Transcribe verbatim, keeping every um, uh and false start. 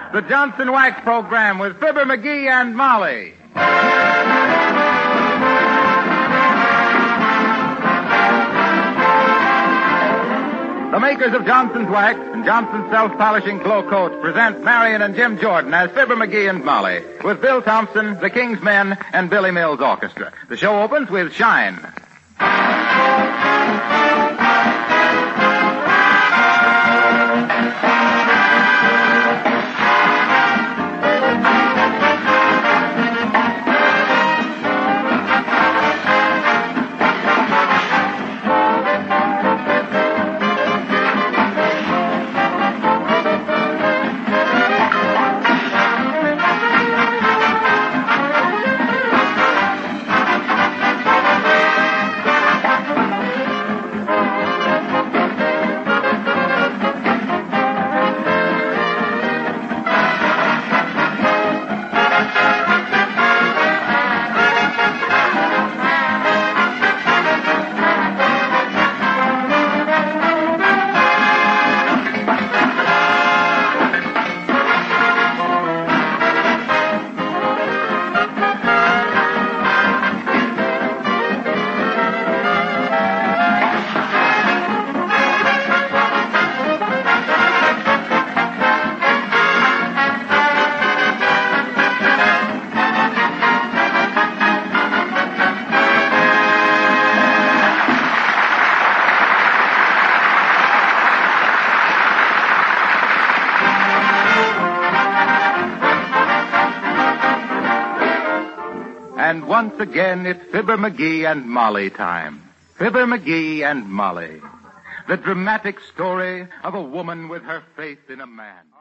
the Johnson Wax Program with Fibber McGee and Molly. The makers of Johnson's Wax and Johnson's Self-Polishing Glow Coat present Marion and Jim Jordan as Fibber McGee and Molly with Bill Thompson, the King's Men, and Billy Mills Orchestra. The show opens with Shine. And once again, it's Fibber McGee and Molly time. Fibber McGee and Molly. The dramatic story of a woman with her faith in a man.